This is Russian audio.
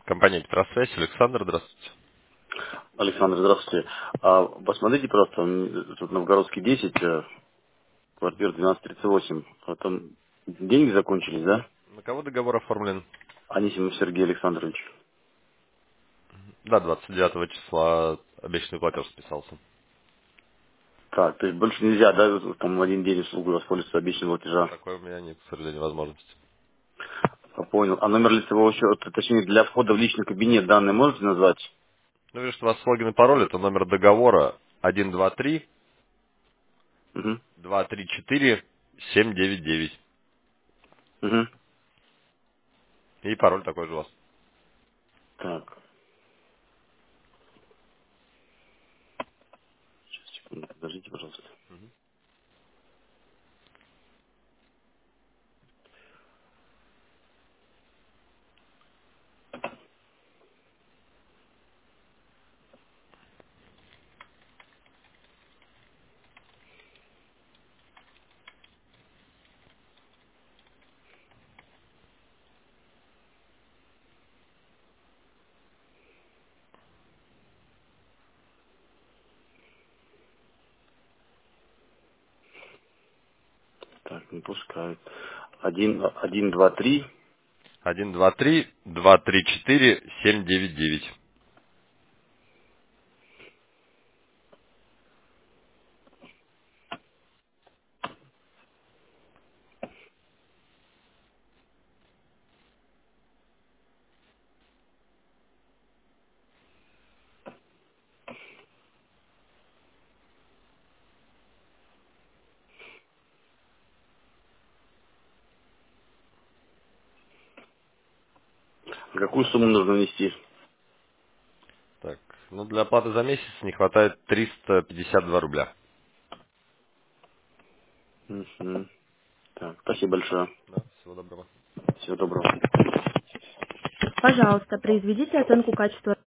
Компания «Петросвязь». Александр, здравствуйте. Александр, здравствуйте. Посмотрите, пожалуйста, тут Новгородский 10, квартира 1238. А там деньги закончились, да? На кого договор оформлен? Анисимов Сергей Александрович. Да, 29 числа обещанный платеж списался. Так, то есть больше нельзя, да, там в один день услугу воспользоваться обещанного платежа. Такой у меня нет, к сожалению, возможности. Понял. А номер лицевого счета, точнее, для входа в личный кабинет данные можете назвать? Ну, вижу, что у вас логин и пароль, это номер договора 123 Угу. 234 799. Угу. И пароль такой же у вас. Так, сейчас, секунду, подождите, пожалуйста. Так, не пускают. 1, 1, 2, 3. 123 234 799. Какую сумму нужно внести? Так, ну для оплаты за месяц не хватает 352 рубля. Мгм. Так, спасибо большое. Да, всего доброго. Всего доброго. Пожалуйста, произведите оценку качества